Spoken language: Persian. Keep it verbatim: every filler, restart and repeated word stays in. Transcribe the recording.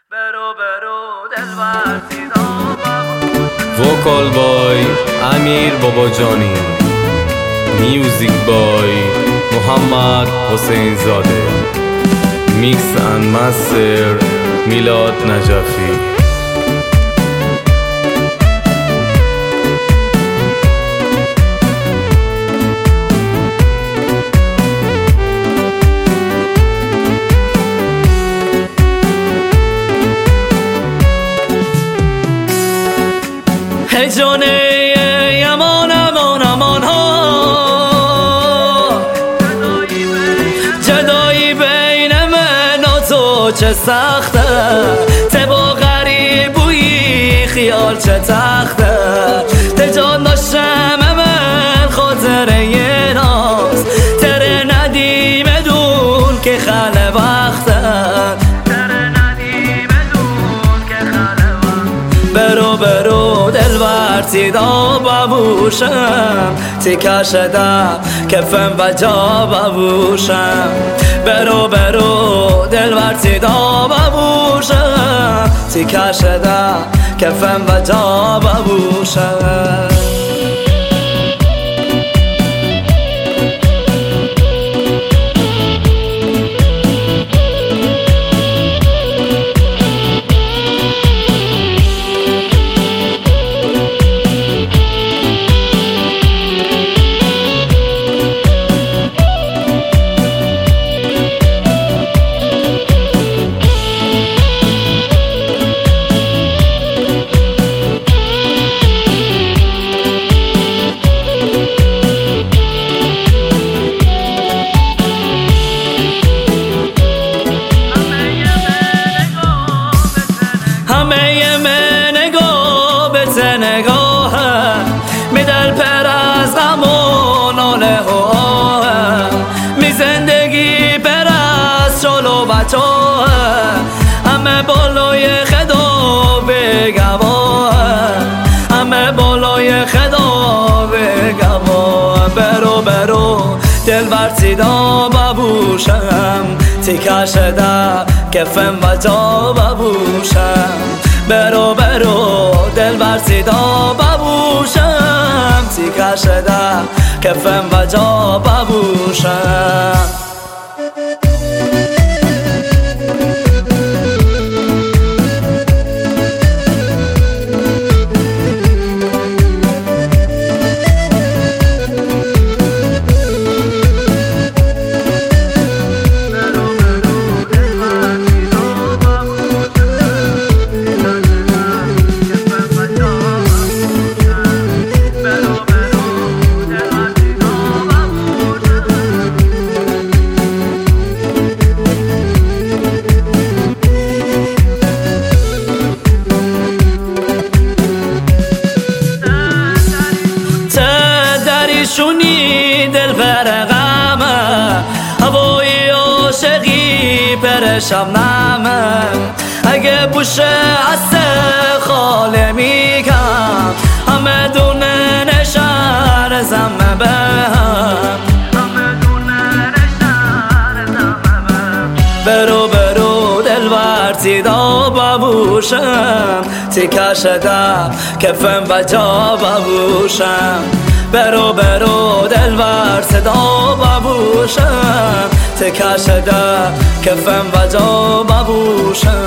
وکال بای امیر باباجانی، میوزیک بای محمد حسین زاده، میکس اند مستر میلاد نجفی. ای جانه امان امان امان ها، جدایی بین من و تو چه سخته، ته با غریبویی خیال چه تخته، ته جان داشتم من خاطره یه ناز، تره ندیم دون که خاله وقته، برو برو دلبر تیدا ببوشم، تیکه شدم کفم و جا ببوشم، برو برو دلبر تیدا ببوشم، تیکه شدم کفم و جا ببوشم. همه من نگاه به نگاه می دل پر از غم و ناله و آه، می زندگی پر از شل و بچه، همه بالای خدا بگواه، همه بالای خدا بگواه. برو برو دلبر تیدا ببوشم، تیکه شده کفم و جا ببوشم، برو برو دلبر تیدا ببوشم، تیکه شده کفم و جا ببوشم. شونی دل بر غمه، هوای عاشقی پرشم نمه، اگه بوشه هست خاله میگم، همه دونه نشر زمه به هم، همه دونه نشر زمه به. برو برو دلبر تیدا ببوشم، تیکه شده کفم و جا ببوشم، برو برو دلبر صدا ببوشم، تیکه شده کفم و جا ببوشم.